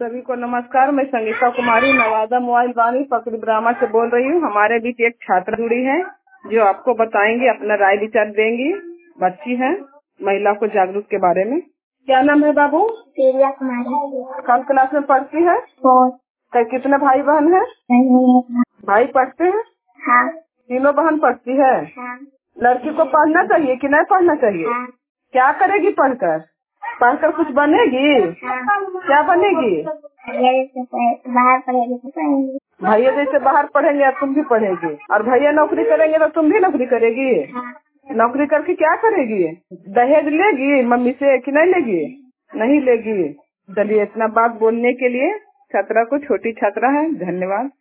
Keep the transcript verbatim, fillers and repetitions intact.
सभी को नमस्कार। मैं संगीता कुमारी नवादा मोबाइल वाणी पकड़ी ब्राह्मण से बोल रही हूँ। हमारे बीच एक छात्रा जुड़ी है जो आपको बताएंगी, अपना राय विचार देंगी। बच्ची है, महिला को जागरूक के बारे में। क्या नाम है बाबू? प्रिया कुमारी। कौन क्लास में पढ़ती है? फोर्थ। कितने भाई बहन है? भाई पढ़ते हैं? हाँ। तीनों बहन पढ़ती है? हाँ। लड़की को पढ़ना चाहिए कि नहीं पढ़ना चाहिए? हाँ। क्या करेगी पढ़कर? पढ़कर कुछ बनेगी? हाँ। क्या बनेगी? बाहर पढ़ेगी तो पढ़ेंगी। भैया जैसे बाहर पढ़ेंगे और तुम भी पढ़ेगी, और भैया नौकरी करेंगे तो तुम भी नौकरी करेगी। हाँ। नौकरी करके क्या करेगी? दहेज लेगी मम्मी से कि नहीं लेगी? नहीं लेगी। चलिए, इतना बात बोलने के लिए छात्रा को, छोटी छात्रा है, धन्यवाद।